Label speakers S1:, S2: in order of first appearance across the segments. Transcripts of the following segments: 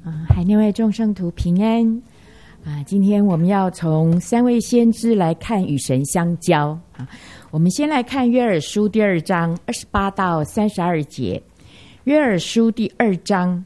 S1: 海内外众圣徒平安今天我们要从三位先知来看与神相交我们先来看约珥书第2章28到32节。约珥书第2章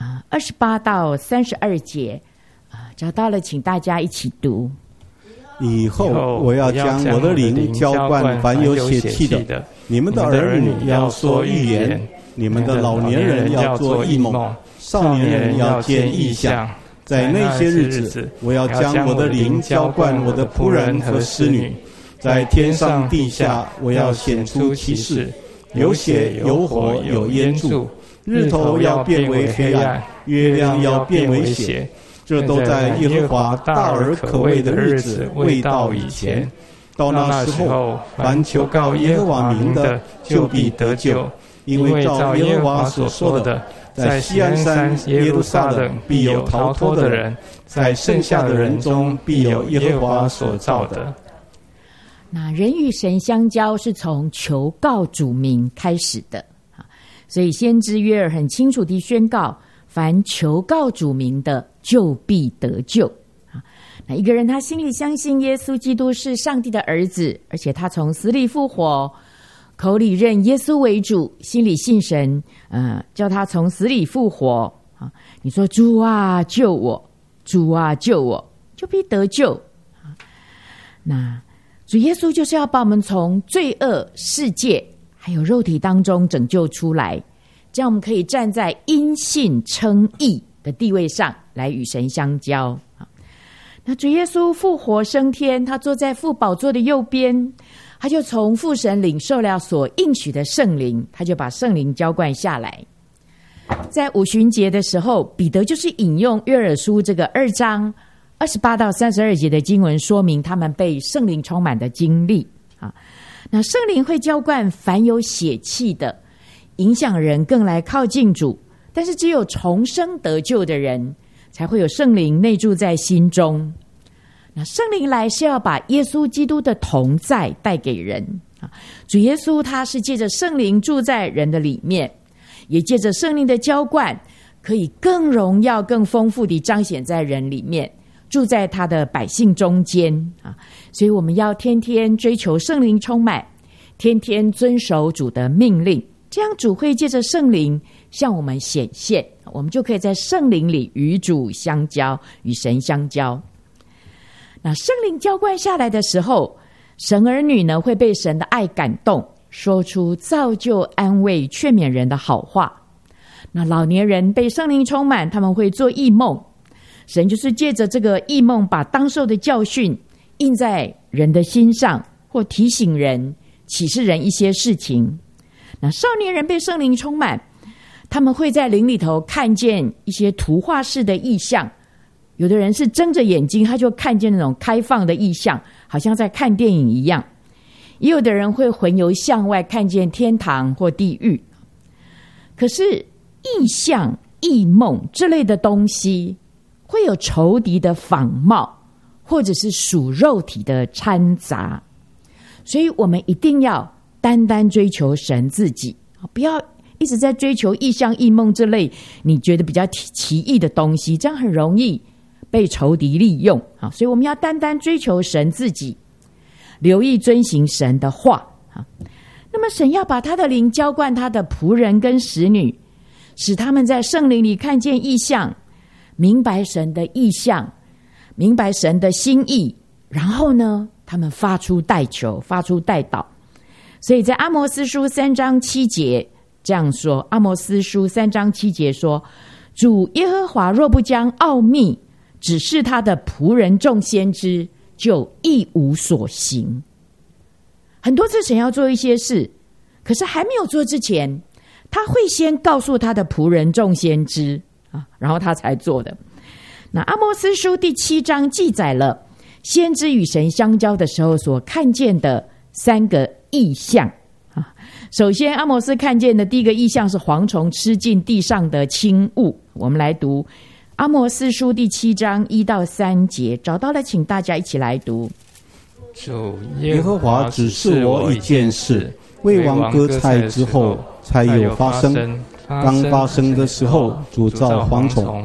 S1: 28到32节找到了，请大家一起读。
S2: 以后我要将我的灵浇灌凡有血气的，你们的儿女要说预言，你们的老年人要做异梦，少年人要见异象。在那些日子，我要将我的灵浇灌我的仆人和使女，在天上地下，我要显出奇事，有血有火有烟柱，日头要变为黑暗，月亮要变为血，这都在耶和华大而可畏的日子未到以前。到那时候，凡求告耶和华名的，就必得救，因为照耶和华所说的，在锡安山耶路撒冷必有逃脱的人，在剩下的人中必有耶和华所造的。
S1: 那人与神相交是从求告主名开始的，所以先知约珥很清楚地宣告，凡求告主名的就必得救。那一个人他心里相信耶稣基督是上帝的儿子，而且他从死里复活，口里认耶稣为主，心里信神叫他从死里复活你说主啊救我，主啊救我，就必得救那主耶稣就是要把我们从罪恶世界还有肉体当中拯救出来，这样我们可以站在因信称义的地位上来与神相交那主耶稣复活升天，他坐在父宝座的右边，他就从父神领受了所应许的圣灵，他就把圣灵浇灌下来。在五旬节的时候，彼得就是引用约珥书这个2章28到32节的经文，说明他们被圣灵充满的经历那圣灵会浇灌凡有血气的，影响人更来靠近主，但是只有重生得救的人才会有圣灵内住在心中。那圣灵来是要把耶稣基督的同在带给人主耶稣他是借着圣灵住在人的里面，也借着圣灵的浇灌，可以更荣耀更丰富地彰显在人里面，住在他的百姓中间所以我们要天天追求圣灵充满，天天遵守主的命令，这样主会借着圣灵向我们显现，我们就可以在圣灵里与主相交，与神相交。那圣灵浇灌下来的时候，神儿女呢会被神的爱感动，说出造就安慰劝勉人的好话。那老年人被圣灵充满，他们会做异梦，神就是借着这个异梦把当受的教训印在人的心上，或提醒人启示人一些事情。那少年人被圣灵充满，他们会在灵里头看见一些图画式的意象，有的人是睁着眼睛他就看见那种开放的意象，好像在看电影一样，也有的人会魂游向外看见天堂或地狱。可是意象异梦这类的东西会有仇敌的仿冒，或者是属肉体的掺杂，所以我们一定要单单追求神自己，不要一直在追求异象异梦这类你觉得比较奇异的东西，这样很容易被仇敌利用所以我们要单单追求神自己，留意遵行神的话那么神要把他的灵浇灌他的仆人跟使女，使他们在圣灵里看见异象，明白神的意象，明白神的心意，然后呢他们发出代求，发出代祷。所以在阿摩司书3章7节这样说，阿摩司书3章7节说，主耶和华若不将奥秘指示他的仆人众先知，就一无所行。很多次神要做一些事，可是还没有做之前，他会先告诉他的仆人众先知然后他才做的。那阿摩司书第7章记载了先知与神相交的时候所看见的3个异象首先阿摩斯看见的第一个异象是蝗虫吃尽地上的轻物。我们来读阿摩司书第7章1到3节，找到了请大家一起来读。
S2: 主耶和华指示我一件事，为王割菜之后才有发生，刚发生的时候主造蝗虫，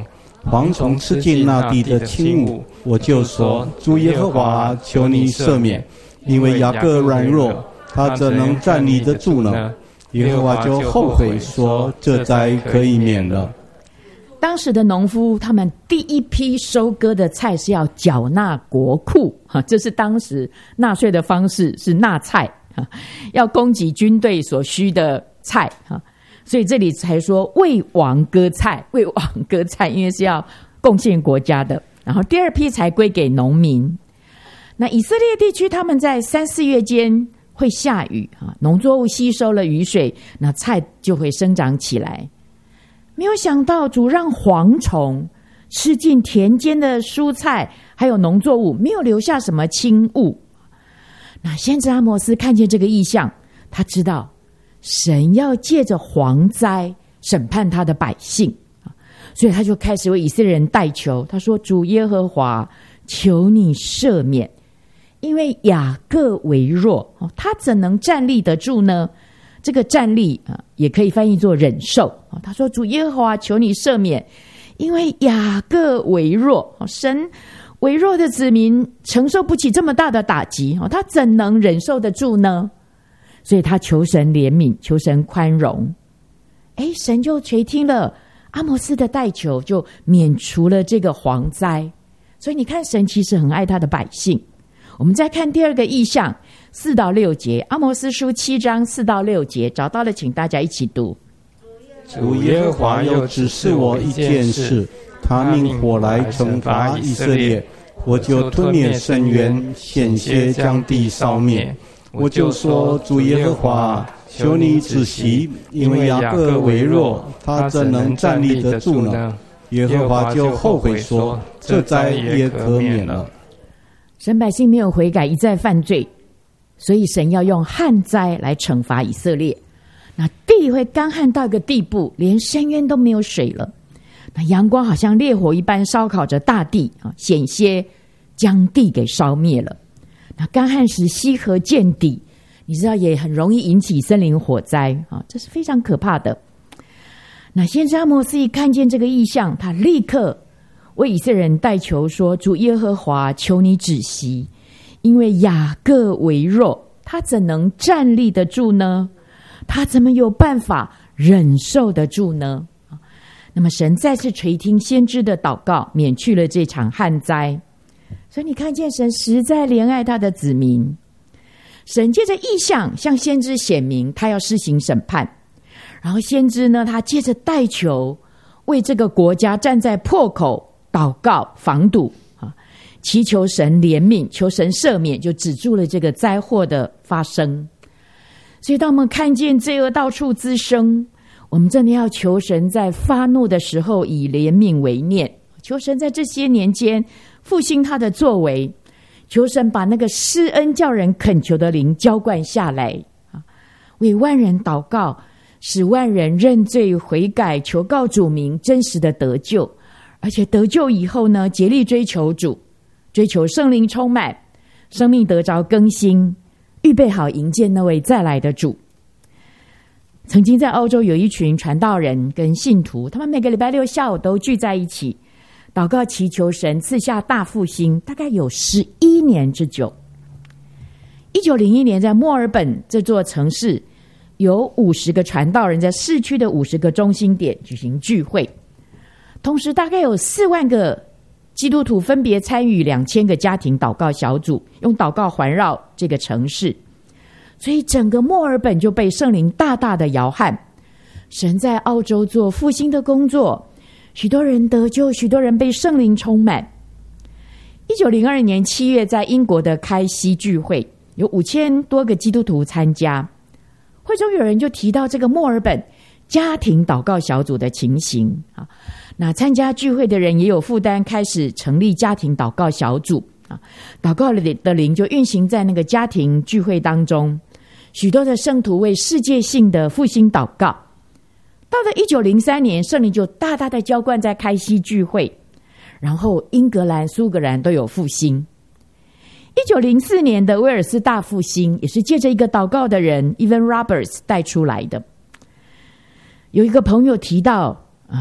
S2: 蝗虫吃尽那地的轻物，我就说：主耶和华，求你赦免，因为雅各软弱，他怎能站立得住呢？耶和华就后悔说：这灾可以免了。
S1: 当时的农夫，他们第一批收割的菜是要缴纳国库，这是当时纳税的方式，是纳菜，要供给军队所需的菜，所以这里才说为王割菜，为王割菜，因为是要贡献国家的。然后第二批才归给农民。那以色列地区他们在3、4月间会下雨，农作物吸收了雨水，那菜就会生长起来。没有想到主让蝗虫吃尽田间的蔬菜还有农作物，没有留下什么轻物。那先知阿摩斯看见这个异象，他知道神要借着蝗灾审判他的百姓，所以他就开始为以色列人代求。他说：主耶和华，求你赦免，因为雅各为弱，他怎能站立得住呢？这个站立也可以翻译作忍受。他说：主耶和华，求你赦免，因为雅各为弱，神为弱的子民承受不起这么大的打击，他怎能忍受得住呢？所以他求神怜悯，求神宽容。神就垂听了阿摩斯的代求，就免除了这个蝗灾。所以你看，神其实很爱他的百姓。我们再看第二个异象4到6节，阿摩斯书7章4到6节，找到了请大家一起读。
S2: 主耶和华又指示我一件事，他命火来惩罚以色列，我就吞灭深渊，险些将地烧灭。我就说：主耶和华，求你止息，因为雅各为弱，他怎能站立得住呢？耶和华就后悔说：这灾也可免了。
S1: 神百姓没有悔改，一再犯罪，所以神要用旱灾来惩罚以色列。那地会干旱到一个地步，连深渊都没有水了。那阳光好像烈火一般烧烤着大地，险些将地给烧灭了。那干旱时溪河见底，你知道也很容易引起森林火灾，这是非常可怕的。那先知阿摩斯一看见这个异象，他立刻为以色列人代求说：主耶和华，求你止息，因为雅各为弱，他怎能站立得住呢？他怎么有办法忍受得住呢？那么神再次垂听先知的祷告，免去了这场旱灾。所以你看见神实在怜爱他的子民。神借着异象向先知显明他要施行审判，然后先知呢，他借着代求为这个国家站在破口祷告防堵，祈求神怜悯，求神赦免，就止住了这个灾祸的发生。所以当我们看见罪恶到处滋生，我们真的要求神在发怒的时候以怜悯为念，求神在这些年间复兴他的作为，求神把那个施恩叫人恳求的灵浇灌下来，为万人祷告，使万人认罪悔改，求告主名，真实的得救。而且得救以后呢，竭力追求主，追求圣灵充满，生命得着更新，预备好迎接那位再来的主。曾经在欧洲有一群传道人跟信徒，他们每个礼拜6下午都聚在一起祷告祈求神赐下大复兴，大概有11年之久。1901年在墨尔本这座城市，有50个传道人在市区的50个中心点举行聚会，同时大概有4万个基督徒分别参与2000个家庭祷告小组，用祷告环绕这个城市。所以整个墨尔本就被圣灵大大的摇撼，神在澳洲做复兴的工作，许多人得救，许多人被圣灵充满。1902年7月在英国的开西聚会，有5000多个基督徒参加，会中有人就提到这个墨尔本家庭祷告小组的情形。那参加聚会的人也有负担，开始成立家庭祷告小组，祷告的灵就运行在那个家庭聚会当中，许多的圣徒为世界性的复兴祷告。到了1903年，圣灵就大大的浇灌在开西聚会，然后英格兰、苏格兰都有复兴。1904年的威尔斯大复兴也是借着一个祷告的人 Evan Roberts 带出来的。有一个朋友提到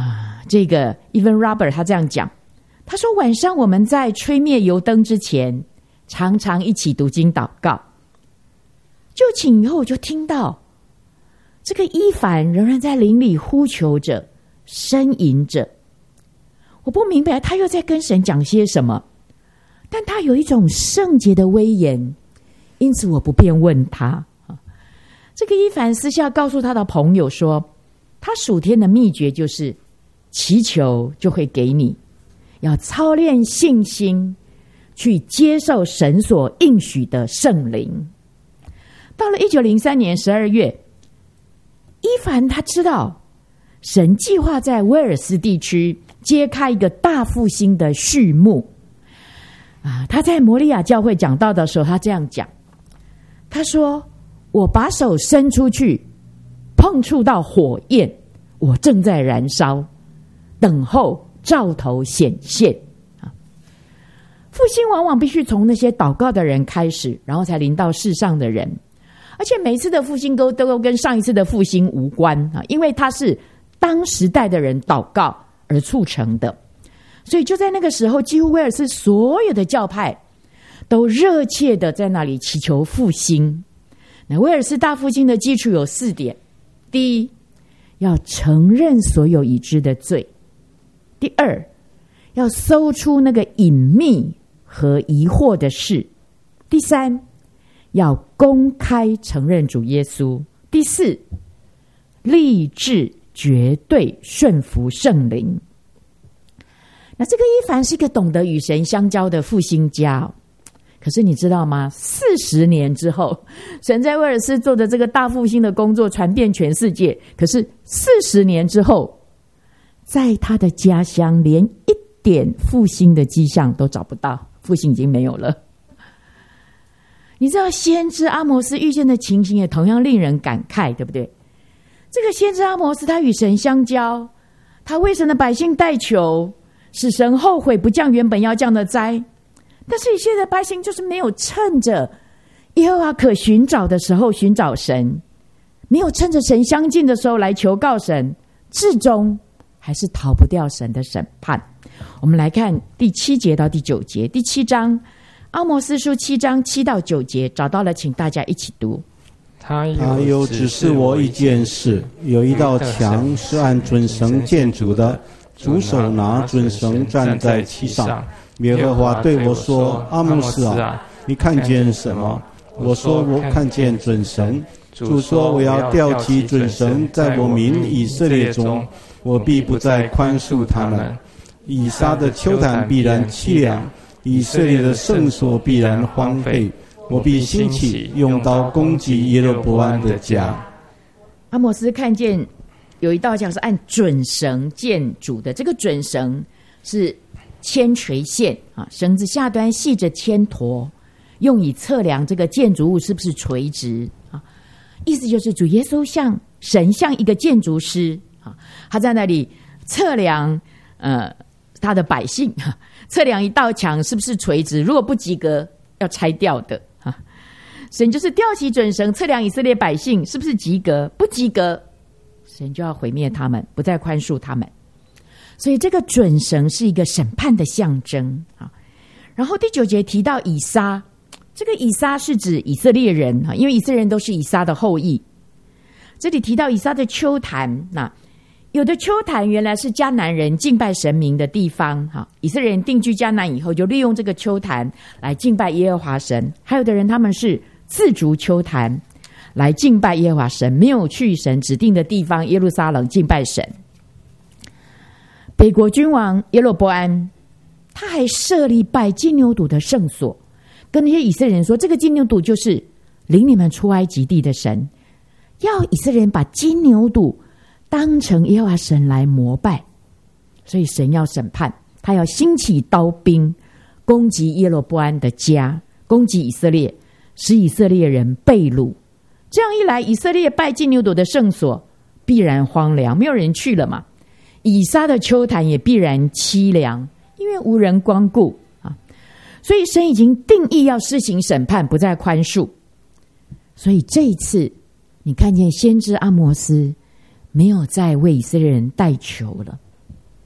S1: 这个 Evan Robert 他这样讲，他说晚上我们在吹灭油灯之前常常一起读经祷告，就寝以后我就听到这个伊凡仍然在灵里呼求着呻吟着，我不明白他又在跟神讲些什么，但他有一种圣洁的威严，因此我不便问他。这个伊凡私下告诉他的朋友说，他属天的秘诀就是祈求就会给你，要操练信心去接受神所应许的圣灵。到了1903年12月，伊凡他知道神计划在威尔斯地区揭开一个大复兴的序幕。他在摩利亚教会讲道的时候，他这样讲，他说，我把手伸出去碰触到火焰，我正在燃烧，等候兆头显现。复兴往往必须从那些祷告的人开始，然后才临到世上的人，而且每一次的复兴都跟上一次的复兴无关，因为它是当时代的人祷告而促成的。所以就在那个时候，几乎威尔斯所有的教派都热切的在那里祈求复兴。那威尔斯大复兴的基础有4点：第一，要承认所有已知的罪；第二，要搜出那个隐秘和疑惑的事；第三，要公开承认主耶稣；第四，立志绝对顺服圣灵。那这个伊凡是一个懂得与神相交的复兴家，可是你知道吗？40年之后，神在威尔斯做的这个大复兴的工作传遍全世界，可是40年之后，在他的家乡连一点复兴的迹象都找不到，复兴已经没有了。你知道先知阿摩斯遇见的情形也同样令人感慨，对不对？这个先知阿摩斯他与神相交，他为神的百姓代求，使神后悔不降原本要降的灾，但是以色列的百姓就是没有趁着耶和华可寻找的时候寻找神，没有趁着神相近的时候来求告神，至终还是逃不掉神的审判。我们来看第7节到第9节，第7章阿摩斯书7章7到9节，找到了请大家一起读。
S2: 他又指示我一件事，有一道墙是按准绳建筑的，主手拿准绳站在其上。耶和华对我说，阿摩斯啊，你看见什么？我说，我看见准绳。主说，我要吊起准绳在我民以色列中，我必不再宽恕他们。以撒的丘坛必然凄凉，以色列的圣所必然荒废，我必兴起用刀攻击耶罗波安的家。
S1: 阿摩斯看见有一道墙是按准绳建筑的，这个准绳是铅垂线啊，绳子下端系着铅砣，用以测量这个建筑物是不是垂直啊。意思就是主耶稣像神像一个建筑师啊，他在那里测量他的百姓，测量一道墙是不是垂直，如果不及格要拆掉的啊。神就是吊起准绳测量以色列百姓是不是及格，不及格神就要毁灭他们，不再宽恕他们。所以这个准绳是一个审判的象征啊。然后第9节提到以撒，这个以撒是指以色列人啊，因为以色列人都是以撒的后裔。这里提到以撒的丘坛，那有的丘坛原来是迦南人敬拜神明的地方哈，以色列人定居迦南以后，就利用这个丘坛来敬拜耶和华神。还有的人他们是自筑丘坛来敬拜耶和华神，没有去神指定的地方耶路撒冷敬拜神。北国君王耶罗波安，他还设立拜金牛犊的圣所，跟那些以色列人说，这个金牛犊就是领你们出埃及地的神，要以色列人把金牛犊当成耶和华神来膜拜。所以神要审判，他要兴起刀兵攻击耶罗波安的家，攻击以色列，使以色列人被掳。这样一来，以色列拜金牛犊的圣所必然荒凉，没有人去了嘛。以撒的丘坛也必然凄凉，因为无人光顾啊。所以神已经定义要施行审判，不再宽恕。所以这一次你看见先知阿摩斯没有再为以色列人代求了，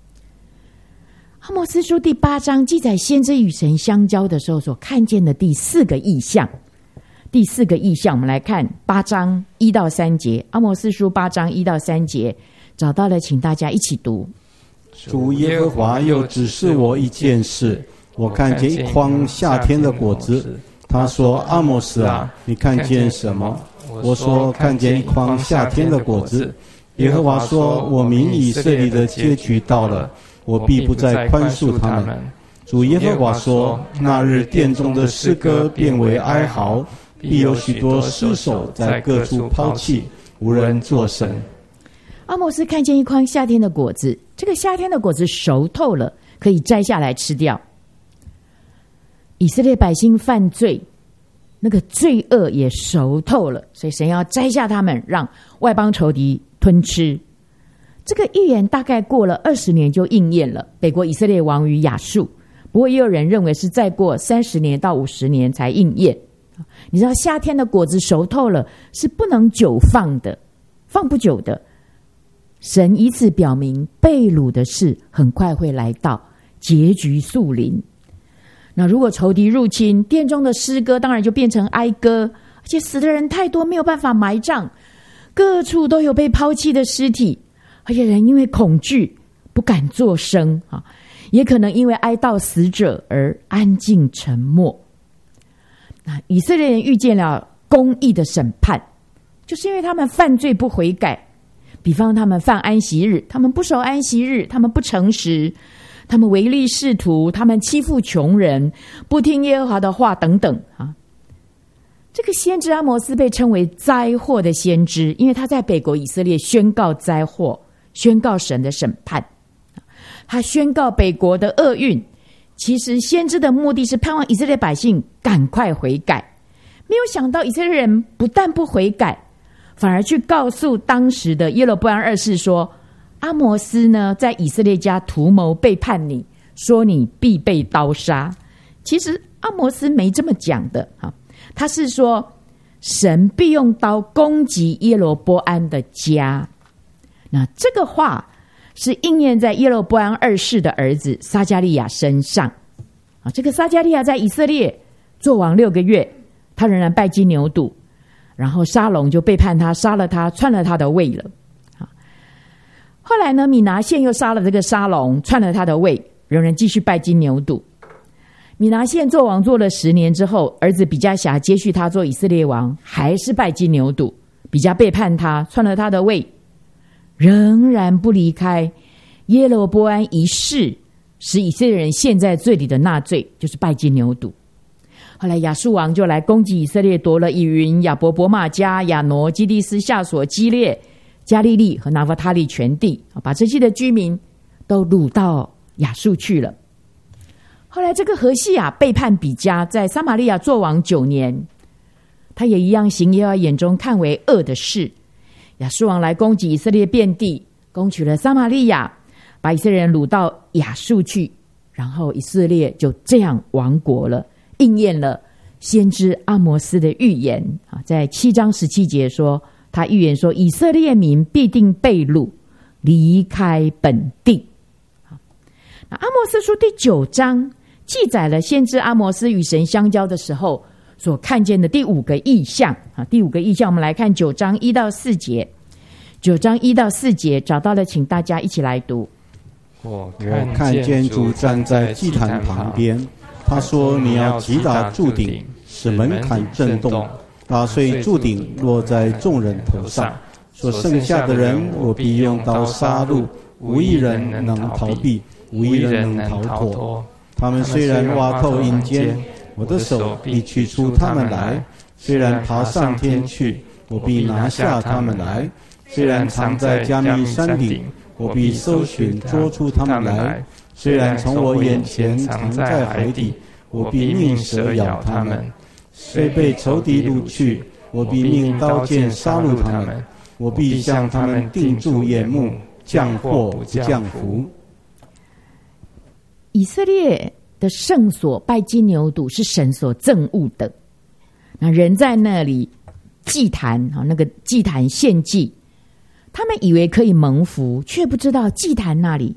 S1: 阿摩司书第8章记载先知与神相交的时候所看见的第4个异象。第4个异象，我们来看8章1到3节。阿摩司书8章1到3节，找到了，请大家一起读。
S2: 主耶和华又指示我一件事，我看见一筐夏天的果子。他说：阿摩斯啊，你看见什么？我说：看见一筐夏天的果子。耶和华说：我民以色列的结局到了，我必不再宽恕他们。主耶和华说：那日殿中的诗歌变为哀嚎，必有许多尸首在各处抛弃，无人作声。
S1: 阿摩斯看见一筐夏天的果子，这个夏天的果子熟透了，可以摘下来吃掉。以色列百姓犯罪，那个罪恶也熟透了，所以神要摘下他们，让外邦仇敌吞吃。这个预言大概过了20年就应验了，北国以色列亡于亚述。不过也有人认为是再过30年到50年才应验。你知道夏天的果子熟透了是不能久放的，放不久的。神以此表明被掳的事很快会来到，结局速临。那如果仇敌入侵，殿中的诗歌当然就变成哀歌，而且死的人太多，没有办法埋葬，各处都有被抛弃的尸体，而且人因为恐惧不敢作声，也可能因为哀悼死者而安静沉默。那以色列人遇见了公义的审判，就是因为他们犯罪不悔改。比方他们犯安息日，他们不守安息日，他们不诚实，他们唯利是图，他们欺负穷人，不听耶和华的话等等。这个先知阿摩斯被称为灾祸的先知，因为他在北国以色列宣告灾祸，宣告神的审判。他宣告北国的厄运，其实先知的目的是盼望以色列百姓赶快悔改。没有想到以色列人不但不悔改，反而去告诉当时的耶罗波安二世说，阿摩斯呢在以色列家图谋背叛你，说你必被刀杀。其实阿摩斯没这么讲的，他是说神必用刀攻击耶罗波安的家。那这个话是应验在耶罗波安二世的儿子撒迦利亚身上。这个撒迦利亚在以色列做王6个月，他仍然拜金牛犊，然后沙龙就背叛他，杀了他，篡了他的位了。后来呢，米拿现又杀了这个沙龙，篡了他的位，仍然继续拜金牛犊。米拿现做王做了10年之后，儿子比加辖接续他做以色列王，还是拜金牛犊，比加背叛他，篡了他的位，仍然不离开耶罗波安一世使以色列人陷在罪里的纳罪，就是拜金牛犊。后来亚述王就来攻击以色列，夺了以云、亚伯伯玛加、亚挪、基利斯、夏所、基列、加利利和拿弗他利全地，把这些的居民都掳到亚述去了。后来这个何西亚背叛比加，在撒玛利亚做王9年，他也一样行耶和华眼中看为恶的事。亚述王来攻击以色列遍地，攻取了撒玛利亚，把以色列人掳到亚述去，然后以色列就这样亡国了，应验了先知阿摩斯的预言。在7章17节说，他预言说以色列民必定被掳，离开本地。那阿摩斯书第9章记载了先知阿摩斯与神相交的时候所看见的第5个异象。第5个异象我们来看9章1到4节。9章1到4节找到了，请大家一起来读。
S2: 我看见主站在祭坛旁边，他说，你要击打柱顶，使门槛震动，打碎柱顶落在众人头上，说剩下的人我必用刀杀戮，无一人能逃避，无一人能逃脱。他们虽然挖透阴间，我的手必取出他们来；虽然爬上天去，我必拿下他们来；虽然藏在加密山顶，我必搜寻捉出他们来；虽然从我眼前藏在海底，我必命蛇咬他们；虽被仇敌掳去，我必命刀剑杀戮他们；我必向他们定住眼目，降祸不降福。
S1: 以色列的圣所拜金牛犊是神所憎恶的，那人在那里祭坛，那个祭坛献祭，他们以为可以蒙福，却不知道祭坛那里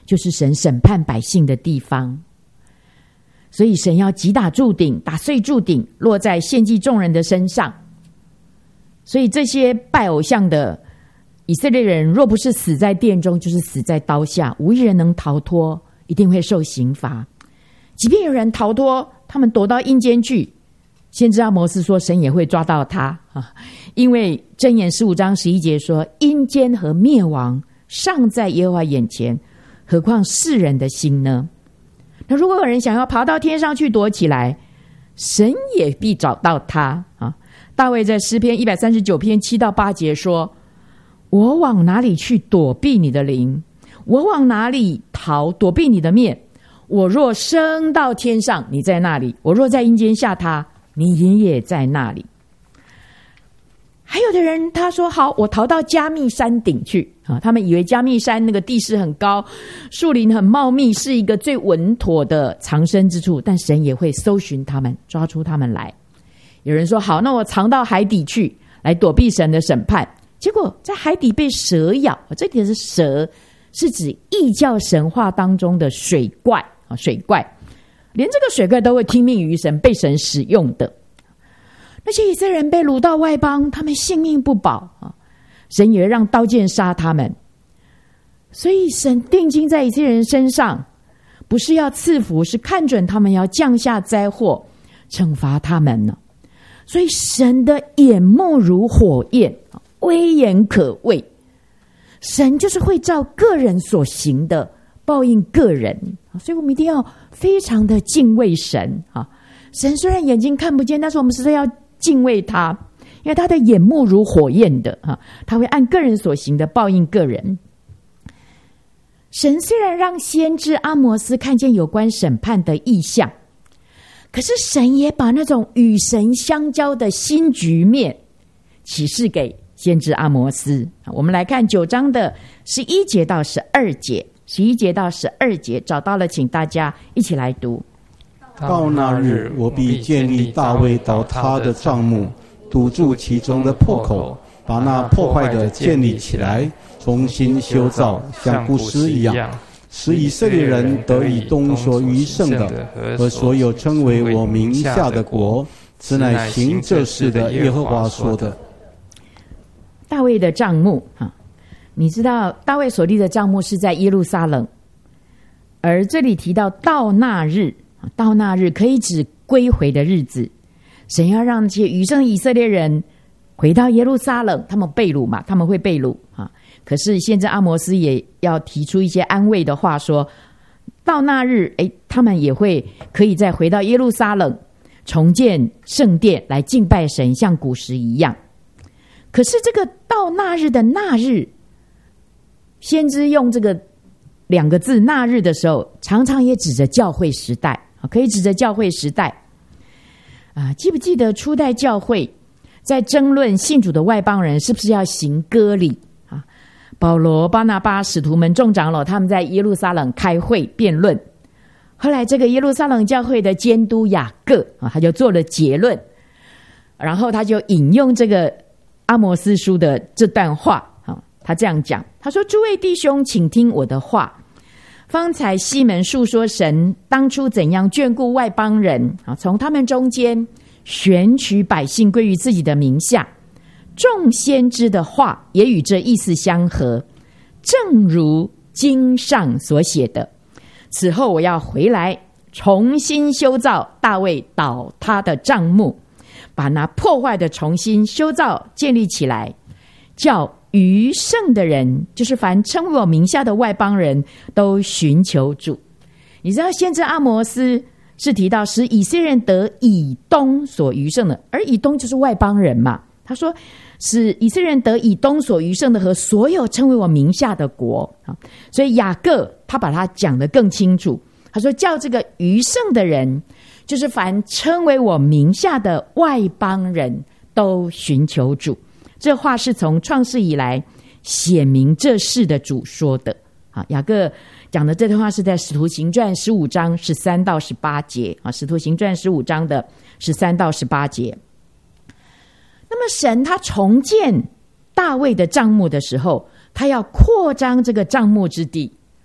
S1: 就是神审判百姓的地方。所以神要击打柱顶，打碎柱顶，落在献祭众人的身上。所以这些拜偶像的以色列人，若不是死在殿中，就是死在刀下，无一人能逃脱，一定会受刑罚。即便有人逃脱，他们躲到阴间去，先知阿摩斯说神也会抓到他啊，因为箴言15章11节说，阴间和灭亡尚在耶和华眼前，何况世人的心呢？那如果有人想要爬到天上去躲起来，神也必找到他啊。大卫在诗篇139篇7到8节说，我往哪里去躲避你的灵？我往哪里逃躲避你的面？我若升到天上，你在那里；我若在阴间下榻，你也在那里。还有的人他说好，我逃到加密山顶去啊！他们以为加密山那个地势很高，树林很茂密，是一个最稳妥的藏身之处，但神也会搜寻他们，抓出他们来。有人说好，那我藏到海底去，来躲避神的审判。结果在海底被蛇咬，这里的蛇是指异教神话当中的水怪，水怪连这个水怪都会听命于神，被神使用的。那些以色列人被掳到外邦，他们性命不保啊，神也让刀剑杀他们。所以神定睛在以色列人身上，不是要赐福，是看准他们要降下灾祸，惩罚他们呢。所以神的眼目如火焰，威严可畏。神就是会照个人所行的报应个人，所以我们一定要非常的敬畏神啊。神虽然眼睛看不见，但是我们实在要敬畏他，因为他的眼目如火焰的啊，他会按个人所行的报应个人。神虽然让先知阿摩斯看见有关审判的异象，可是神也把那种与神相交的新局面启示给先知阿摩斯。我们来看9章的11节到12节，11节到12节找到了，请大家一起来读。
S2: 到那日，我必建立大卫倒塌的帐幕，堵住其中的破口，把那破坏的建立起来，重新修造，像古时一样，使以色列人得以东所余剩的和所有称为我名下的国，此乃行这事的耶和华说的。
S1: 大卫的帐幕啊，你知道大卫所立的帐幕是在耶路撒冷，而这里提到到那日，到那日可以指归回的日子。神要让这些余剩以色列人回到耶路撒冷，他们被掳嘛，他们会被掳啊。可是先知阿摩斯也要提出一些安慰的话，说到那日，他们也会可以再回到耶路撒冷，重建圣殿来敬拜神，像古时一样。可是这个到那日的那日，先知用这个2个字那日的时候，常常也指着教会时代，可以指着教会时代啊。记不记得初代教会在争论信主的外邦人是不是要行割礼啊？保罗、巴拿巴、使徒们、众长老他们在耶路撒冷开会辩论，后来这个耶路撒冷教会的监督雅各啊，他就做了结论，然后他就引用这个阿摩斯书的这段话啊，他这样讲，他说：诸位弟兄，请听我的话。方才西门述说神当初怎样眷顾外邦人啊，从他们中间选取百姓归于自己的名下，众先知的话也与这意思相合，正如经上所写的。此后我要回来，重新修造大卫倒塌的帐幕，把那破坏的重新修造建立起来，叫余剩的人，就是凡称为我名下的外邦人，都寻求主。你知道先知阿摩斯是提到使以色列人得以东所余剩的，而以东就是外邦人嘛。他说使以色列人得以东所余剩的和所有称为我名下的国。所以雅各他把它讲得更清楚，他说叫这个余剩的人，就是凡称为我名下的外邦人，都寻求主。这话是从创世以来显明这事的主说的。雅各讲的这段话是在使徒行传15章13到18节。使徒行传15章的13到18节。那么神他重建大卫的帐幕的时候，他要扩张这个帐幕之地，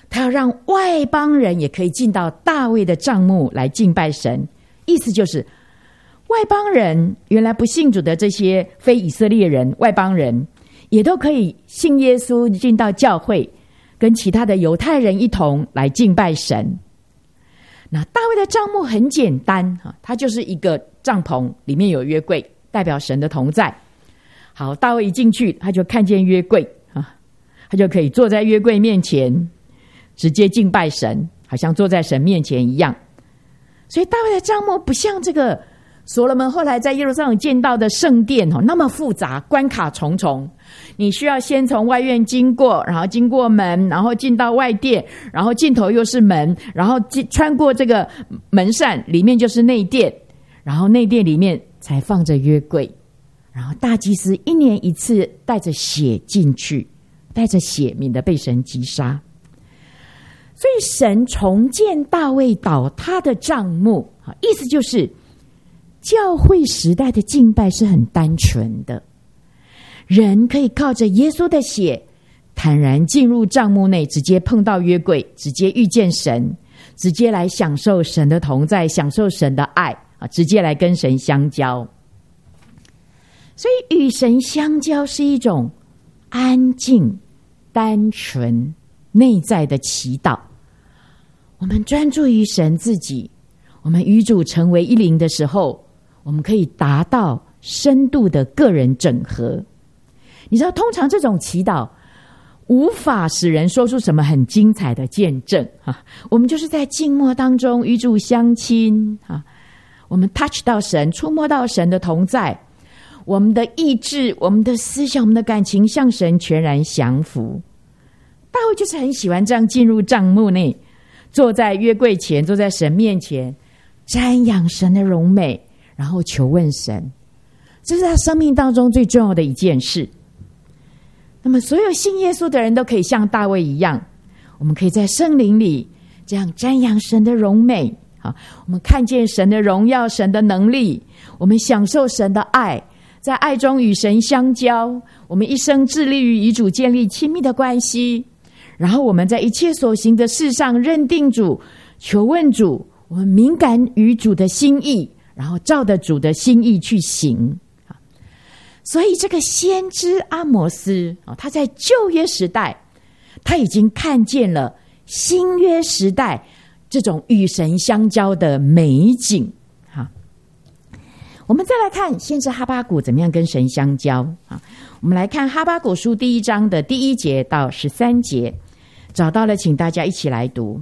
S1: 他要让外邦人也可以进到大卫的帐幕来敬拜神。意思就是外邦人原来不信主的这些非以色列人，外邦人也都可以信耶稣，进到教会，跟其他的犹太人一同来敬拜神。那大卫的帐幕很简单，它就是一个帐篷，里面有约柜，代表神的同在。好，大卫一进去，他就看见约柜，他就可以坐在约柜面前，直接敬拜神，好像坐在神面前一样。所以大卫的帐幕不像这个所罗门后来在耶路撒冷建造的圣殿那么复杂，关卡重重，你需要先从外院经过，然后经过门，然后进到外殿，然后尽头又是门，然后穿过这个门扇，里面就是内殿，然后内殿里面才放着约柜，然后大祭司1年1次带着血进去，带着血，免得被神击杀。所以神重建大卫倒塌的帐幕，意思就是教会时代的敬拜是很单纯的，人可以靠着耶稣的血坦然进入帐幕内，直接碰到约柜，直接遇见神，直接来享受神的同在，享受神的爱，直接来跟神相交。所以与神相交是一种安静、单纯、内在的祈祷。我们专注于神自己，我们与主成为一灵的时候，我们可以达到深度的个人整合。你知道，通常这种祈祷无法使人说出什么很精彩的见证，我们就是在静默当中与主相亲，我们 touch 到神，触摸到神的同在，我们的意志、我们的思想、我们的感情向神全然降服。大卫就是很喜欢这样进入帐幕内，坐在约柜前，坐在神面前，瞻仰神的荣美，然后求问神。这是他生命当中最重要的一件事。那么所有信耶稣的人都可以像大卫一样，我们可以在圣灵里这样瞻仰神的荣美，我们看见神的荣耀，神的能力，我们享受神的爱，在爱中与神相交，我们一生致力于与主建立亲密的关系，然后我们在一切所行的事上认定主，求问主，我们敏感于主的心意，然后照着主的心意去行。所以这个先知阿摩斯，他在旧约时代他已经看见了新约时代这种与神相交的美景。我们再来看先知哈巴谷怎么样跟神相交。我们来看哈巴谷书第1章的第1节到13节，找到了请大家一起来读。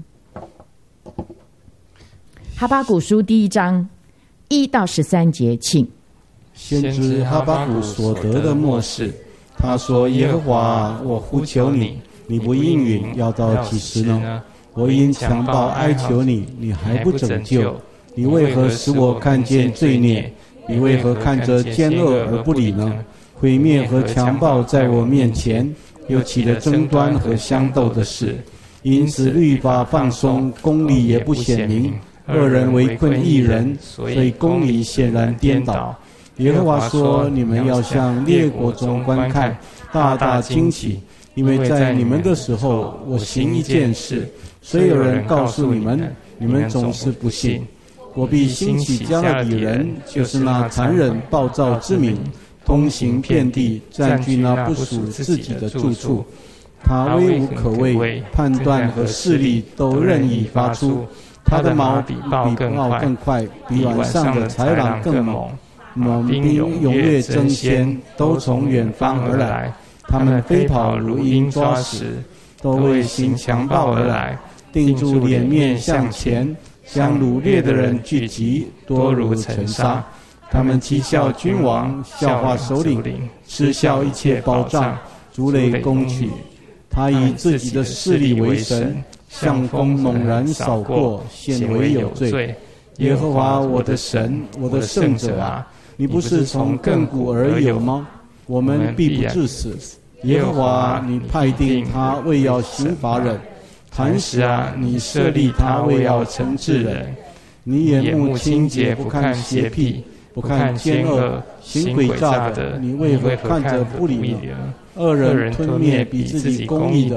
S1: 哈巴谷书第1章1到13节，请。
S2: 先知哈巴谷所得的默示，他说：耶和华，我呼求你，你不应允，要到几时呢？我因强暴哀求你，你还不拯救。你为何使我看见罪孽？你为何看着奸恶而不理呢？毁灭和强暴在我面前，又起了争端和相斗的事。因此律法放松，公理也不显明，恶人围困义人，所以公理显然颠倒。耶和华说：你们要向列国中观看，大大惊奇，因为在你们的时候，我行一件事，虽有人告诉你们，你们总是不信。我必兴起加勒底人，就是那残忍暴躁之民，通行遍地，占据那不属自己的住处。他威武可畏，判断和势力都任意发出。他的矛比豹更快，比晚上的豺狼更猛。猛兵踊跃争先，都从远方而来。他们飞跑如鹰抓食，都为行强暴而来。定住脸面向前，将掳掠的人聚集，多如尘沙。他们讥笑君王，笑话首领，嗤笑一切保障，逐垒攻取。他以自己的势力为神，像风猛然扫过，显为有罪。耶和华我的神，我的圣者啊，你不是从亘古而有吗？我们必不致死。耶和华，你派定他为要刑罚人；磐石啊，你设立他为要惩治人。你眼目清洁，不看邪僻，不看奸恶，行诡诈的，你为何看着不理呢？恶人吞灭比自己公义的，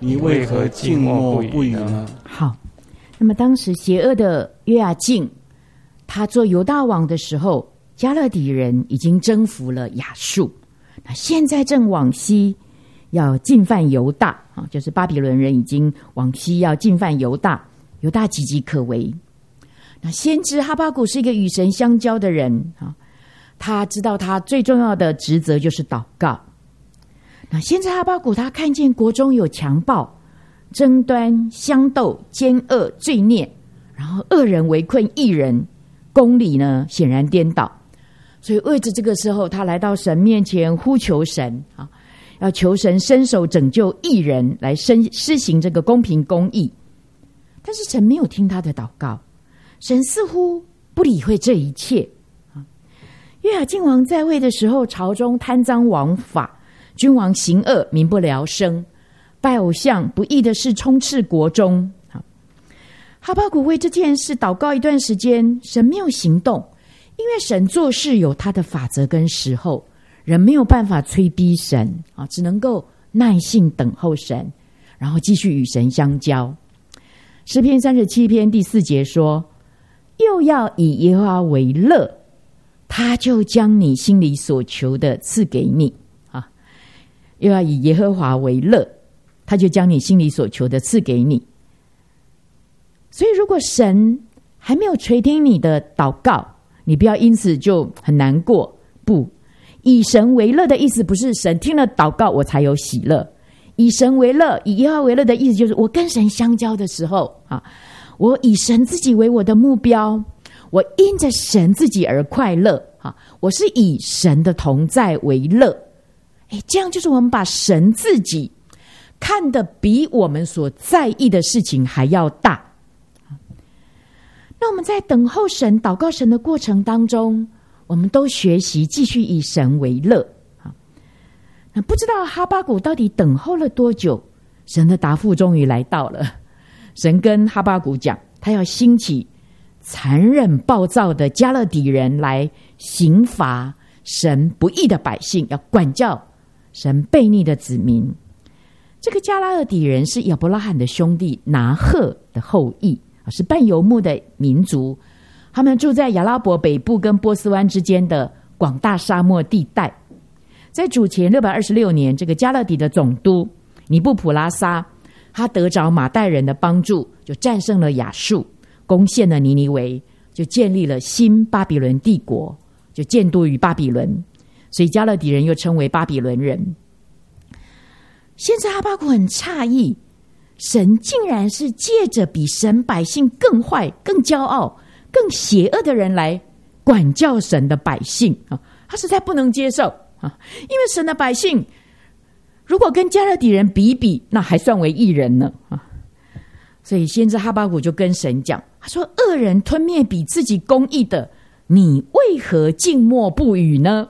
S2: 你为何静默不语呢？
S1: 好，那么当时邪恶的约雅敬，他做犹大王的时候，加勒底人已经征服了亚述，那现在正往西要进犯犹大，就是巴比伦人已经往西要进犯犹大，犹大岌岌可危。那先知哈巴谷是一个与神相交的人，他知道他最重要的职责就是祷告。那先知哈巴谷他看见国中有强暴、争端、相斗、奸恶、罪孽，然后恶人围困义人，公理呢显然颠倒，所以为着这个时候，他来到神面前呼求神，要求神伸手拯救义人，来施行这个公平公义。但是神没有听他的祷告，神似乎不理会这一切。约雅敬王在位的时候，朝中贪赃枉法，君王行恶，民不聊生，拜偶像不义的事充斥国中。哈巴谷为这件事祷告一段时间，神没有行动，因为神做事有他的法则跟时候，人没有办法催逼神，只能够耐性等候神，然后继续与神相交。诗篇37篇第4节说，又要以耶和华为乐，他就将你心里所求的赐给你。又要以耶和华为乐，他就将你心里所求的赐给你。所以如果神还没有垂听你的祷告，你不要因此就很难过。不，以神为乐的意思不是神听了祷告我才有喜乐，以神为乐，以耶和华为乐的意思就是我跟神相交的时候，我以神自己为我的目标，我因着神自己而快乐，我是以神的同在为乐。这样就是我们把神自己看得比我们所在意的事情还要大。那我们在等候神、祷告神的过程当中，我们都学习继续以神为乐。那不知道哈巴谷到底等候了多久，神的答复终于来到了。神跟哈巴谷讲，他要兴起残忍暴躁的加勒底人来刑罚神不义的百姓，要管教神悖逆的子民。这个加勒底人是亚伯拉罕的兄弟拿赫的后裔，是半游牧的民族，他们住在亚拉伯北部跟波斯湾之间的广大沙漠地带。在主前626年，这个加勒底的总督尼布普拉撒，他得着马代人的帮助，就战胜了亚述，攻陷了尼尼微，就建立了新巴比伦帝国，就建都于巴比伦，所以加勒底人又称为巴比伦人。先知哈巴谷很诧异，神竟然是借着比神百姓更坏、更骄傲、更邪恶的人来管教神的百姓，他实在不能接受，因为神的百姓如果跟加勒底人比比，那还算为义人呢。所以先知哈巴谷就跟神讲，他说，恶人吞灭比自己公义的，你为何静默不语呢？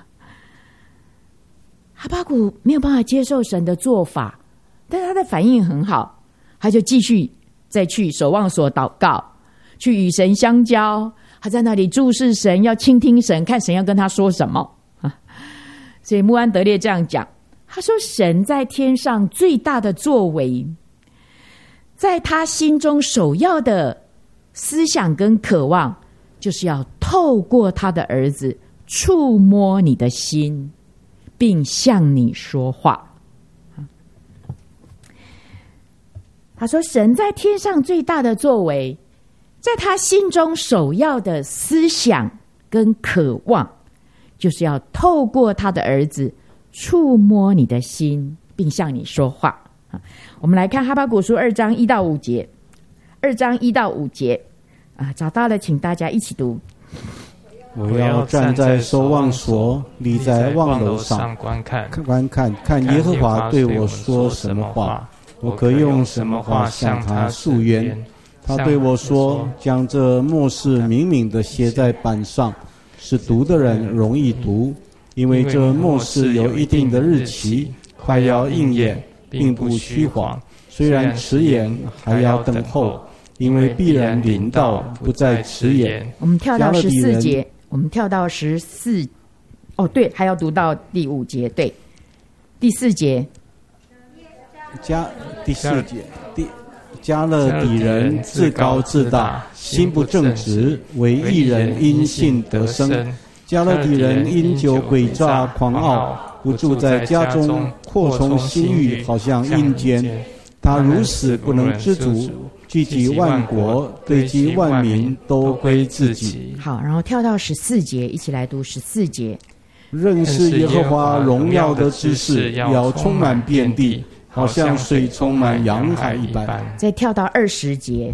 S1: 哈巴谷没有办法接受神的做法，但他的反应很好，他就继续再去守望所祷告，去与神相交，他在那里注视神，要倾听神，看神要跟他说什么。所以穆安德烈这样讲，他说，神在天上最大的作为，在他心中首要的思想跟渴望，就是要透过他的儿子触摸你的心，并向你说话。他说，神在天上最大的作为，在他心中首要的思想跟渴望，就是要透过他的儿子触摸你的心，并向你说话。我们来看哈巴谷书2章1到5节，2章1到5节，找到了请大家一起读。
S2: 我要站在守望所，立在望楼上观看耶和华对我说什么话，我可用什么话向他诉冤。他对我说，将这末世明明的写在板上，使读的人容易读，因为这末世有一定的日期，快要应验，并不虚谎。虽然迟延，还要等候，因为必然临到，不再迟延。
S1: 我们跳到14节，我们跳到14，对，还要读到第5节，对，第4节。
S2: 第4节，迦勒底人自高自大，心不正直，为义人因信得生。迦勒底人因酒诡诈狂傲，不住在家中，扩充心欲，好像阴间。他如死不能知足，聚集万国，堆积万民，都归自己。
S1: 好，然后跳到14节，一起来读14节。
S2: 认识耶和华荣耀的知识要充满遍地，好像水充满洋海一般。
S1: 再跳到20节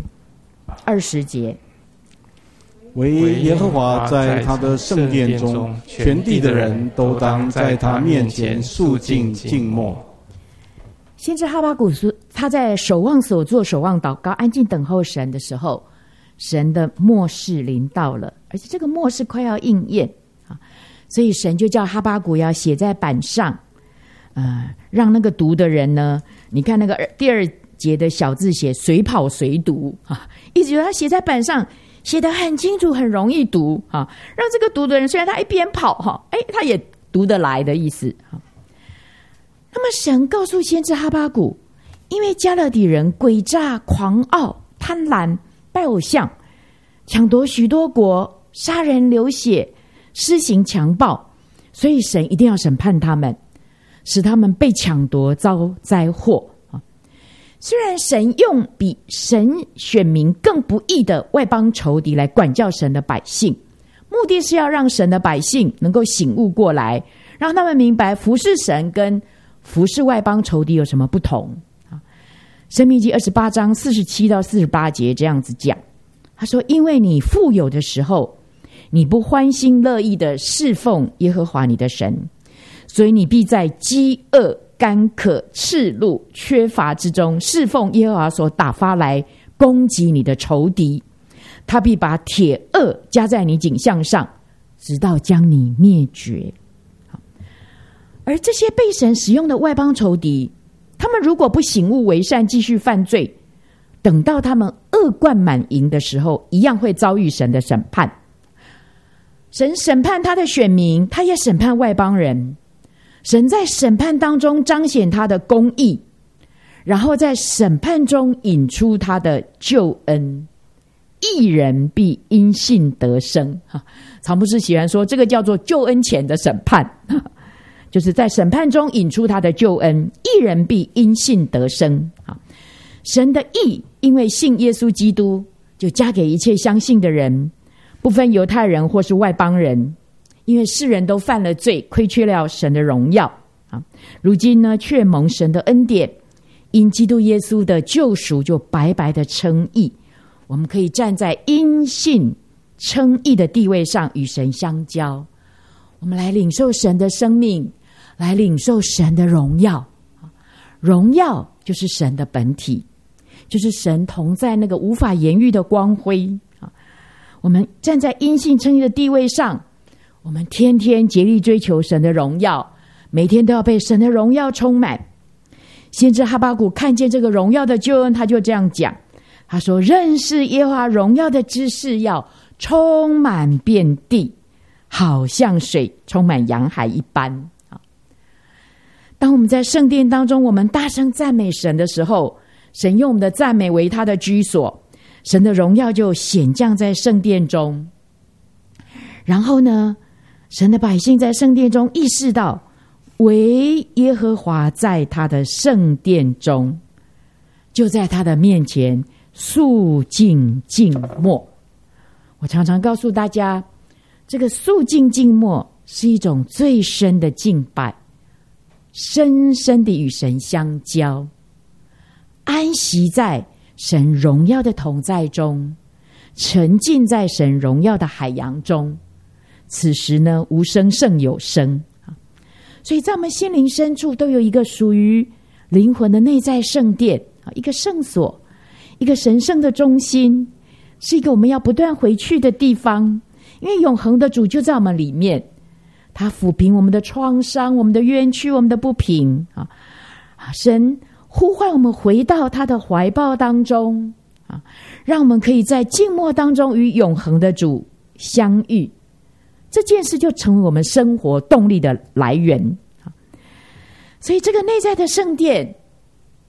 S1: ，20节。
S2: 唯耶和华在他的圣殿中，全地的人都当在他面前肃静静默。
S1: 先知哈巴谷他在守望所做守望祷告，安静等候神的时候，神的末世临到了，而且这个末世快要应验啊，所以神就叫哈巴谷要写在板上，让那个读的人呢，你看那个第2节的小字写随跑随读啊，意思就是他写在板上，写得很清楚，很容易读啊，让这个读的人虽然他一边跑哈，他也读得来的意思啊。那么神告诉先知哈巴谷，因为迦勒底人诡诈狂傲贪婪拜偶像，抢夺许多国，杀人流血，施行强暴，所以神一定要审判他们，使他们被抢夺遭灾祸。虽然神用比神选民更不义的外邦仇敌来管教神的百姓，目的是要让神的百姓能够醒悟过来，让他们明白服侍神跟服侍外邦仇敌有什么不同。申命记28章47到48节这样子讲，他说，因为你富有的时候，你不欢心乐意的侍奉耶和华你的神，所以你必在饥饿干渴赤露缺乏之中侍奉耶和华所打发来攻击你的仇敌，他必把铁轭加在你颈项上，直到将你灭绝。而这些被神使用的外邦仇敌，他们如果不醒悟为善，继续犯罪，等到他们恶贯满盈的时候，一样会遭遇神的审判。神审判他的选民，他也审判外邦人。神在审判当中彰显他的公义，然后在审判中引出他的救恩。义人必因信得生。曹牧师喜欢说，这个叫做救恩前的审判，就是在审判中引出他的救恩，义人必因信得生。神的义因为信耶稣基督，就加给一切相信的人，不分犹太人或是外邦人，因为世人都犯了罪，亏缺了神的荣耀。如今呢，却蒙神的恩典，因基督耶稣的救赎，就白白的称义。我们可以站在因信称义的地位上，与神相交。我们来领受神的生命，来领受神的荣耀。荣耀就是神的本体，就是神同在那个无法言喻的光辉。我们站在因信称义的地位上，我们天天竭力追求神的荣耀，每天都要被神的荣耀充满。先知哈巴谷看见这个荣耀的救恩，他就这样讲，他说，认识耶和华荣耀的知识要充满遍地，好像水充满洋海一般。当我们在圣殿当中，我们大声赞美神的时候，神用我们的赞美为他的居所，神的荣耀就显降在圣殿中。然后呢，神的百姓在圣殿中意识到，唯耶和华在他的圣殿中，就在他的面前肃静静默。我常常告诉大家，这个肃静静默是一种最深的敬拜，深深地与神相交，安息在神荣耀的同在中，沉浸在神荣耀的海洋中。此时呢，无声胜有声。所以在我们心灵深处都有一个属于灵魂的内在圣殿，一个圣所，一个神圣的中心，是一个我们要不断回去的地方。因为永恒的主就在我们里面，他抚平我们的创伤，我们的冤屈，我们的不平。神呼唤我们回到他的怀抱当中，让我们可以在静默当中与永恒的主相遇。这件事就成为我们生活动力的来源。所以这个内在的圣殿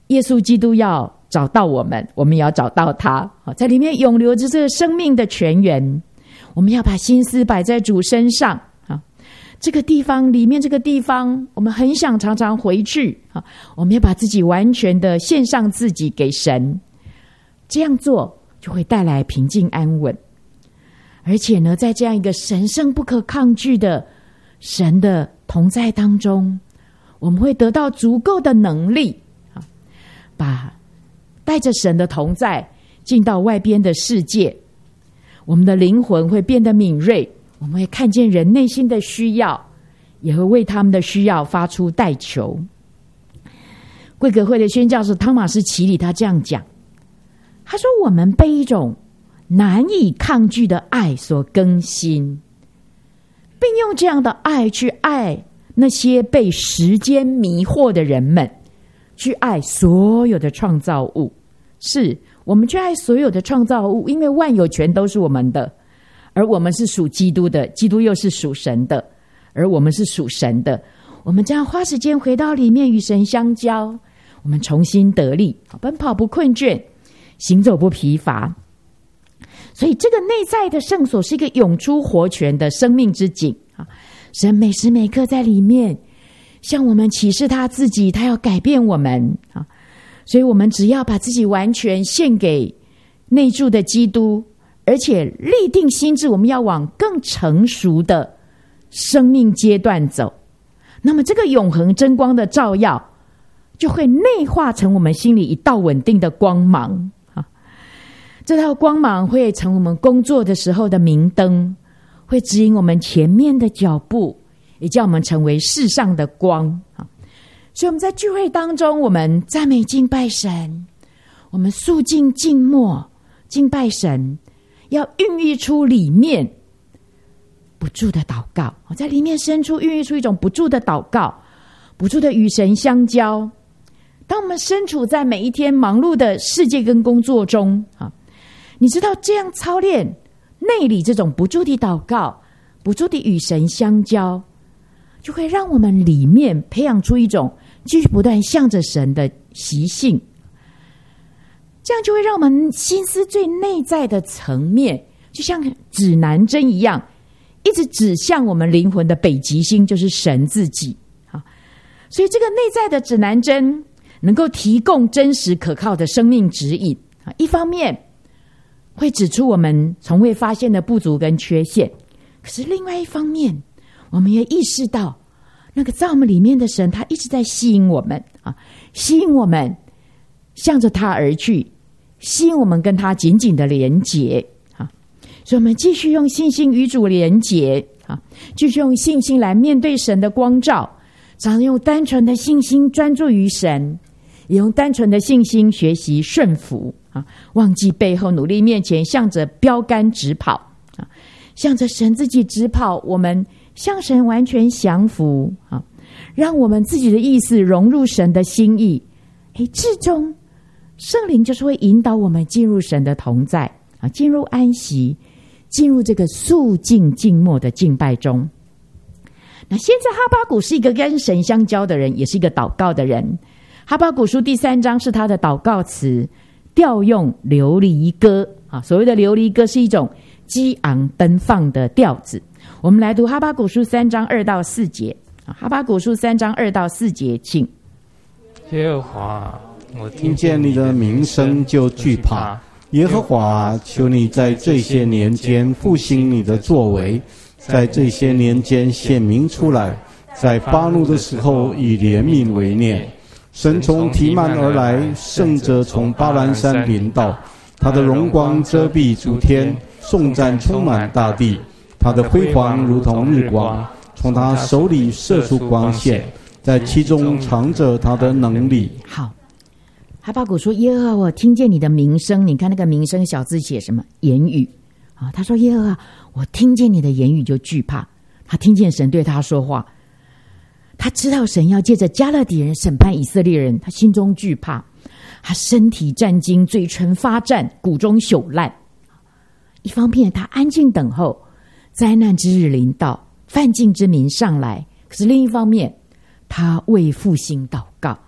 S1: 耶稣基督要找到我们，我们也要找到他，在里面永留着这个生命的泉源。我们要把心思摆在主身上，这个地方里面，这个地方我们很想常常回去，我们要把自己完全的献上自己给神，这样做就会带来平静安稳。而且呢，在这样一个神圣不可抗拒的神的同在当中，我们会得到足够的能力，把带着神的同在进到外边的世界。我们的灵魂会变得敏锐，我们会看见人内心的需要，也会为他们的需要发出代求。贵格会的宣教士汤马斯·奇里他这样讲，他说我们被一种难以抗拒的爱所更新，并用这样的爱去爱那些被时间迷惑的人们，去爱所有的创造物。是我们去爱所有的创造物，因为万有全都是我们的，而我们是属基督的，基督又是属神的，而我们是属神的。我们这样花时间回到里面与神相交，我们重新得力，奔跑不困倦，行走不疲乏。所以这个内在的圣所是一个涌出活泉的生命之井，神每时每刻在里面向我们启示他自己，他要改变我们。所以我们只要把自己完全献给内住的基督，而且立定心志，我们要往更成熟的生命阶段走，那么这个永恒真光的照耀就会内化成我们心里一道稳定的光芒。这道光芒会成我们工作的时候的明灯，会指引我们前面的脚步，也叫我们成为世上的光。所以我们在聚会当中，我们赞美敬拜神，我们肃静静默敬拜神，要孕育出里面不住的祷告，在里面深处孕育出一种不住的祷告，不住的与神相交。当我们身处在每一天忙碌的世界跟工作中，你知道这样操练内里这种不住的祷告，不住的与神相交，就会让我们里面培养出一种继续不断向着神的习性。这样就会让我们心思最内在的层面，就像指南针一样，一直指向我们灵魂的北极星，就是神自己。所以这个内在的指南针能够提供真实可靠的生命指引，一方面会指出我们从未发现的不足跟缺陷，可是另外一方面我们也意识到那个在我们里面的神，他一直在吸引我们，吸引我们向着他而去，吸引我们跟他紧紧的连结。所以我们继续用信心与主连结，继续用信心来面对神的光照，常用单纯的信心专注于神，也用单纯的信心学习顺服，忘记背后，努力面前，向着标杆直跑，向着神自己直跑。我们向神完全降服，让我们自己的意思融入神的心意。至终圣灵就是会引导我们进入神的同在，进入安息，进入这个肃静静默的敬拜中。那现在哈巴谷是一个跟神相交的人，也是一个祷告的人。哈巴谷书第3章是他的祷告词，调用琉璃歌。所谓的琉璃歌是一种激昂奔放的调子。我们来读哈巴谷书3章2到4节。哈巴谷书3章2到4节，请。
S3: 耶和华，我
S2: 听见你的名声就惧怕。耶和华，求你在这些年间复兴你的作为，在这些年间显明出来，在发怒的时候以怜悯为念。神从提曼而来，圣者从巴兰山临到，他的荣光遮蔽诸天，颂赞充满大地。他的辉煌如同日光，从他手里射出光线，在其中藏着他的能力。
S1: 好，哈巴谷说：耶和华，我听见你的名声。你看那个名声小字写什么？言语。他说：耶和华，我听见你的言语就惧怕。他听见神对他说话，他知道神要借着加勒底人审判以色列人，他心中惧怕，他身体战惊，嘴唇发战，骨中朽烂。一方面他安静等候灾难之日临到，犯境之民上来，可是另一方面他为复兴祷告，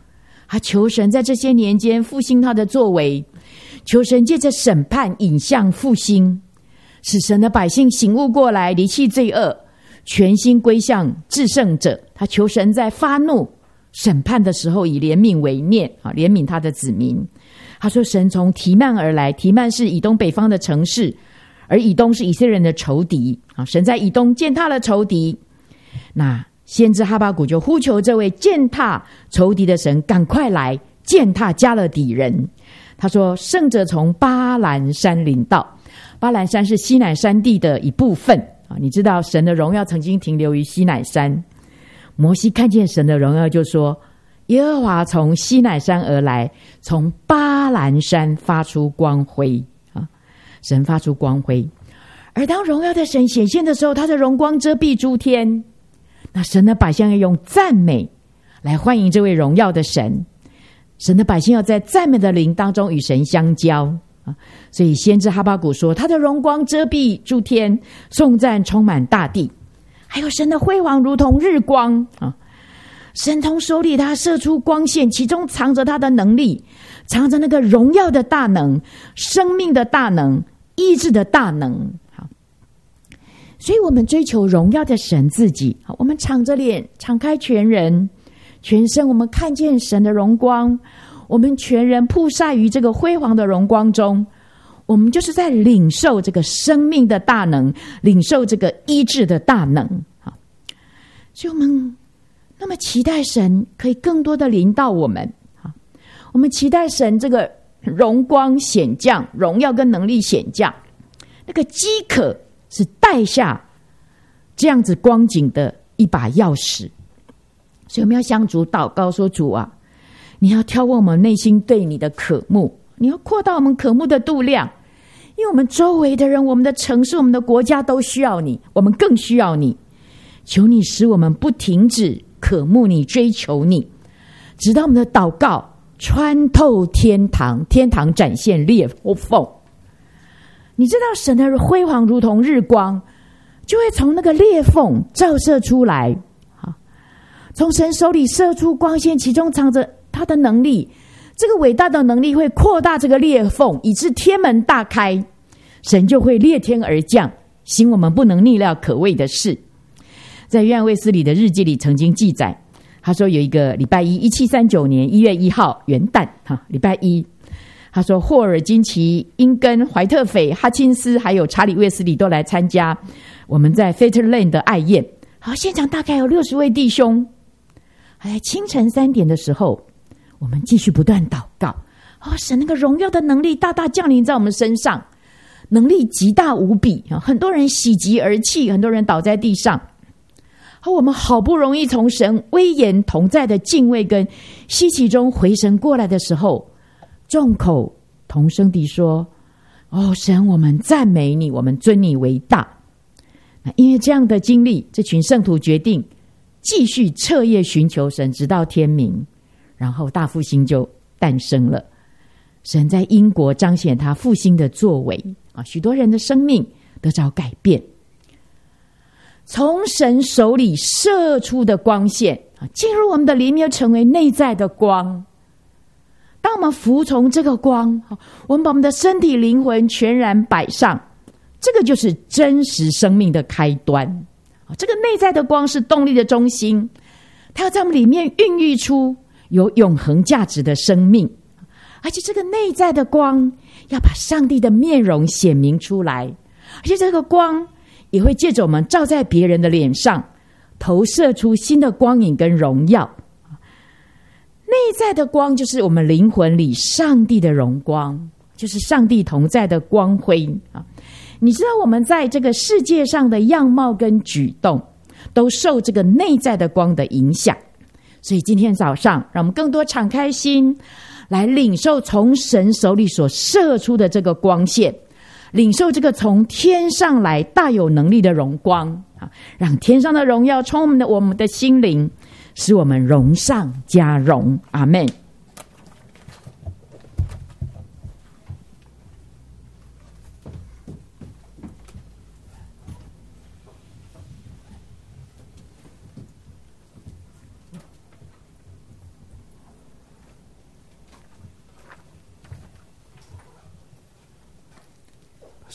S1: 他求神在这些年间复兴他的作为，求神借着审判引向复兴，使神的百姓醒悟过来，离弃罪恶，全心归向至圣者。他求神在发怒审判的时候以怜悯为念，怜悯他的子民。他说神从提曼而来，提曼是以东北方的城市，而以东是以色列人的仇敌，神在以东践踏了仇敌。那先知哈巴谷就呼求这位践踏仇敌的神赶快来践踏迦勒底人。他说圣者从巴兰山临到，巴兰山是西乃山地的一部分，你知道神的荣耀曾经停留于西乃山。摩西看见神的荣耀就说，耶和华从西乃山而来，从巴兰山发出光辉，神发出光辉。而当荣耀的神显现的时候，他的荣光遮蔽诸天，那神的百姓要用赞美来欢迎这位荣耀的神。神的百姓要在赞美的灵当中与神相交，所以先知哈巴谷说，他的荣光遮蔽诸天，颂赞充满大地。还有神的辉煌如同日光，神从手里他射出光线，其中藏着他的能力，藏着那个荣耀的大能，生命的大能，医治的大能。所以我们追求荣耀的神自己，我们敞着脸，敞开全人全身，我们看见神的荣光，我们全人曝晒于这个辉煌的荣光中，我们就是在领受这个生命的大能，领受这个医治的大能。所以我们那么期待神可以更多的临到我们，我们期待神这个荣光显降，荣耀跟能力显降，那个饥渴是带下这样子光景的一把钥匙。所以我们要向主祷告说，主啊，你要挑问我们内心对你的渴慕，你要扩大我们渴慕的度量，因为我们周围的人，我们的城市，我们的国家都需要你，我们更需要你。求你使我们不停止渴慕你，追求你，直到我们的祷告穿透天堂，天堂展现裂缝。你知道神的辉煌如同日光，就会从那个裂缝照射出来，从神手里射出光线，其中藏着他的能力，这个伟大的能力会扩大这个裂缝，以致天门大开，神就会裂天而降，行我们不能逆料可畏的事。在约翰卫斯理的日记里曾经记载，他说有一个礼拜一，1739年1月1号元旦，礼拜一，他说霍尔金奇、英根、怀特斐、哈钦斯还有查理卫斯理都来参加我们在 Fetter Lane 的爱宴。好，现场大概有60位弟兄。在清晨3点的时候，我们继续不断祷告，神那个荣耀的能力大大降临在我们身上，能力极大无比，很多人喜极而泣，很多人倒在地上。我们好不容易从神威严同在的敬畏跟希奇中回神过来的时候，众口同声地说，神，我们赞美你，我们尊你为大。因为这样的经历，这群圣徒决定继续彻夜寻求神，直到天明，然后大复兴就诞生了。神在英国彰显他复兴的作为，许多人的生命得着改变。从神手里射出的光线进入我们的里面，成为内在的光。当我们服从这个光，我们把我们的身体灵魂全然摆上，这个就是真实生命的开端。这个内在的光是动力的中心，它要在我们里面孕育出有永恒价值的生命，而且这个内在的光要把上帝的面容显明出来，而且这个光也会借着我们照在别人的脸上，投射出新的光影跟荣耀。内在的光就是我们灵魂里上帝的荣光，就是上帝同在的光辉。你知道我们在这个世界上的样貌跟举动都受这个内在的光的影响，所以今天早上让我们更多敞开心来领受从神手里所射出的这个光线，领受这个从天上来大有能力的荣光，让天上的荣耀充满了我们的心灵，使我们荣上加荣。阿们。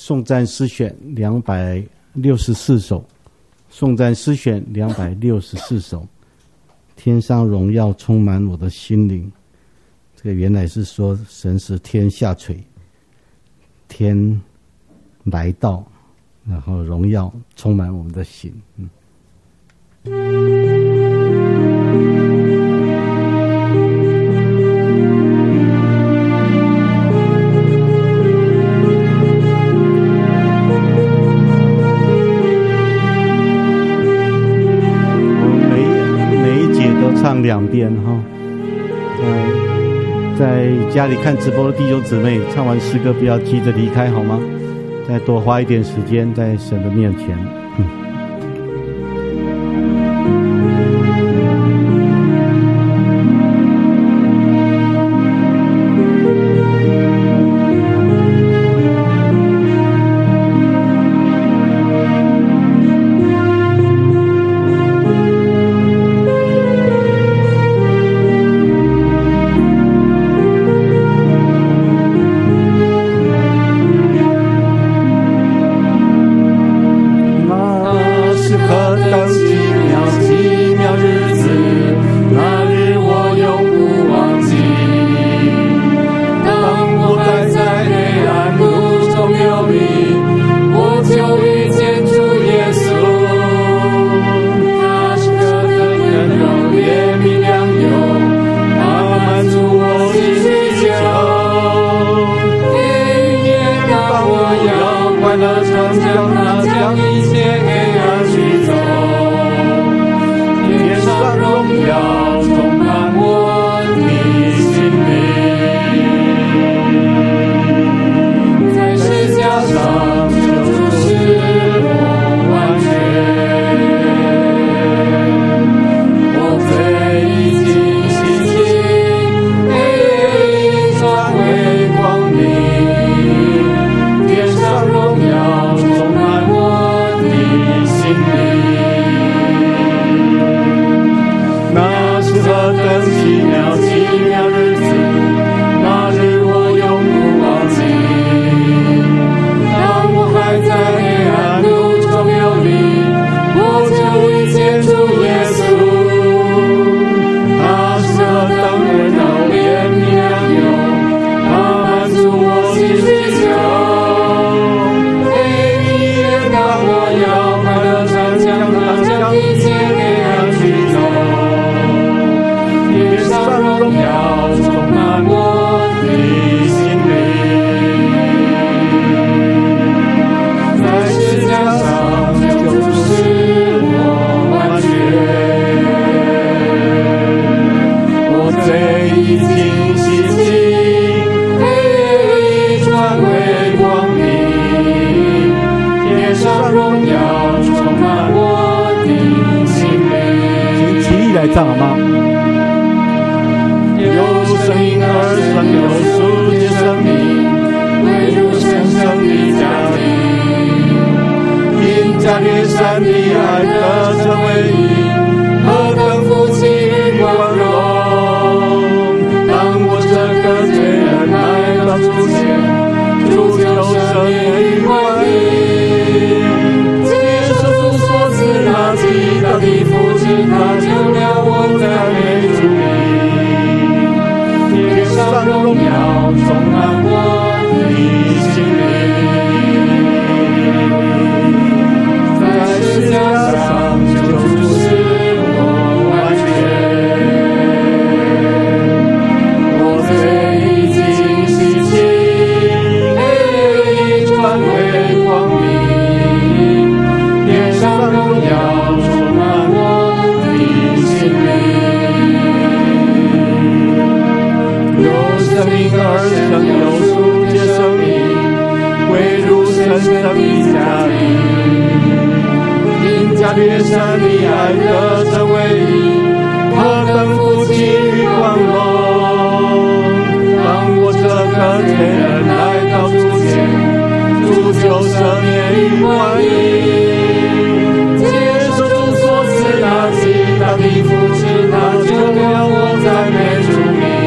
S2: 颂赞诗选264首，颂赞诗选264首，天上荣耀充满我的心灵。这个原来是说神是天下垂，天来到，然后荣耀充满我们的心。
S3: 唱2遍哈，在家里看直播的弟兄姊妹，唱完诗歌不要急着离开好吗？再多花一点时间在神的面前。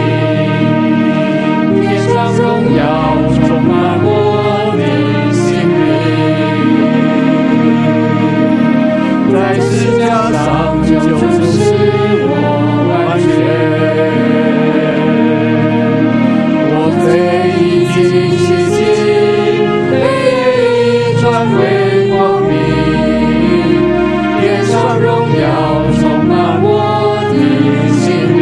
S4: 荣耀充满我的心。 为光明，天上荣耀充满我的心灵。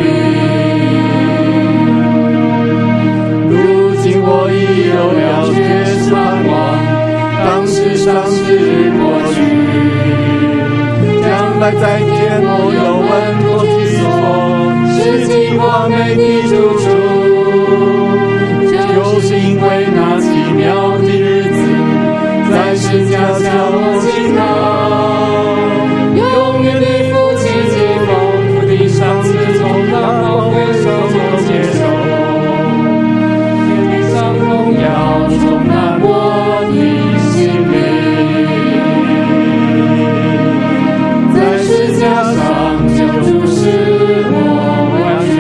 S4: 如今我已有了确实盼望，当世上时过去，将来再见我有稳妥居所，是计划美的住处。就是因为那奇妙的日子，在世家叫我记号，永远的福气及丰富的赏赐，从那宝贵手中接受。天上荣耀充满我的心灵，在世家上救主是我完全。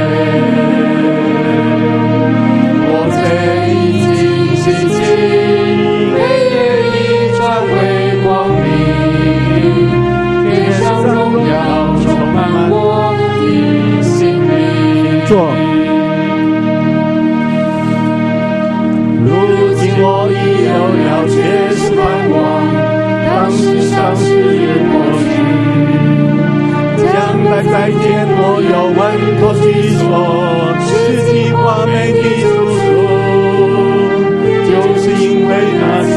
S4: 如今我已有了确实盼望，当世上时日过去，将来再见我有稳妥居所，是计划美的住处。就是因为那奇